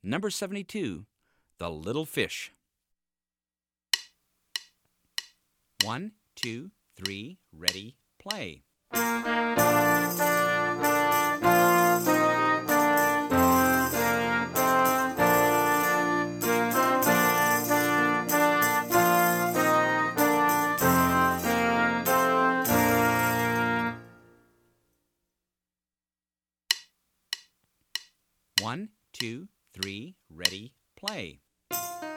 Number 72, The Little Fish. 1, 2, 3, ready, play. One, two, three, ready, play.